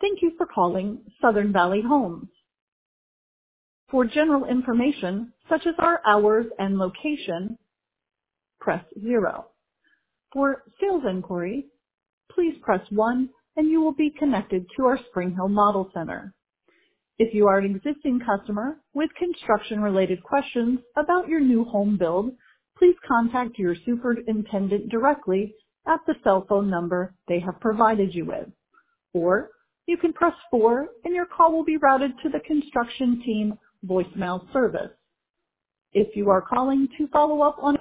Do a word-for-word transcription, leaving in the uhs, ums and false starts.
Thank you for calling Southern Valley Homes. For general information, such as our hours and location, press zero. For sales inquiry, please press one and you will be connected to our Spring Hill Model Center. If you are an existing customer with construction-related questions about your new home build, please contact your superintendent directly at the cell phone number they have provided you with. Or you can press four and your call will be routed to the construction team voicemail service. If you are calling to follow up on